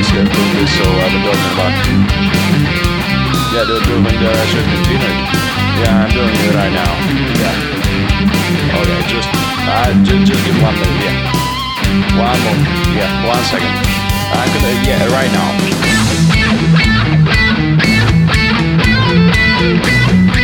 doing this, so I've been talking about. Yeah, doing the Swift container. Yeah, I'm doing it right now. Yeah. Okay, just give 1 minute. Yeah. One more. Yeah, 1 second. I'm gonna. Yeah, right now.